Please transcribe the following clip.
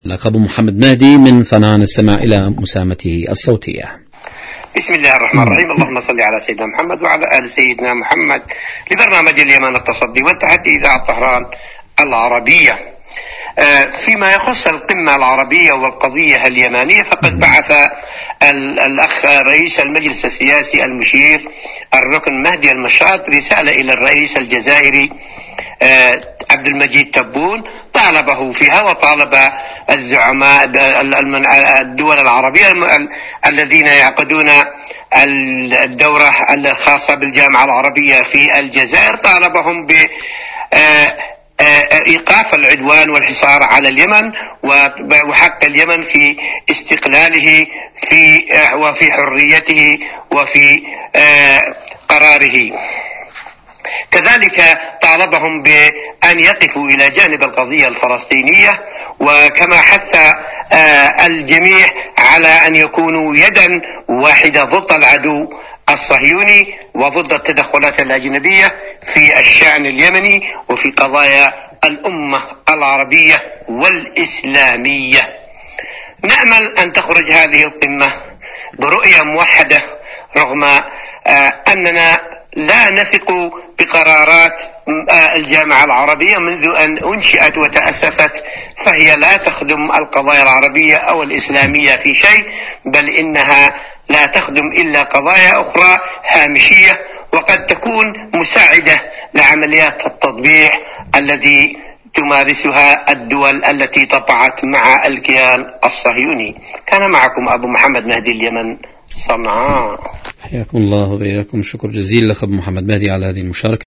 لك أبو محمد مهدي من صنعاء نستمع إلى مساهمته الصوتية. بسم الله الرحمن الرحيم. اللهم صل على سيدنا محمد وعلى آل سيدنا محمد. لبرنامج اليمن التصدي والتحدي إذاعة طهران العربية. فيما يخص القمة العربية والقضية اليمانية، فقد بعث الأخ رئيس المجلس السياسي المشير الركن مهدي المشاط رسالة إلى الرئيس الجزائري عبد المجيد تبون، طالبه فيها وطالب الزعماء الدول العربية الذين يعقدون الدورة الخاصة بالجامعة العربية في الجزائر، طالبهم إيقاف العدوان والحصار على اليمن وحق اليمن في استقلاله وفي حريته وفي قراره. كذلك طالبهم بأن يقفوا إلى جانب القضية الفلسطينية، وكما حث الجميع على أن يكونوا يدا واحدة ضد العدو الصهيوني وضد التدخلات الأجنبية في الشأن اليمني وفي قضايا الأمة العربية والإسلامية. نأمل أن تخرج هذه القمة برؤية موحدة، رغم أننا لا نثق بقرارات الجامعة العربية منذ أن أنشئت وتأسست، فهي لا تخدم القضايا العربية أو الإسلامية في شيء، بل إنها لا تخدم إلا قضايا أخرى هامشية، وقد تكون مساعدة لعمليات التطبيع التي تمارسها الدول التي طبعت مع الكيان الصهيوني. كان معكم أبو محمد مهدي، اليمن، صنعاء. حياكم الله وبياكم. شكر جزيل لك أبو محمد مهدي على هذه المشاركة.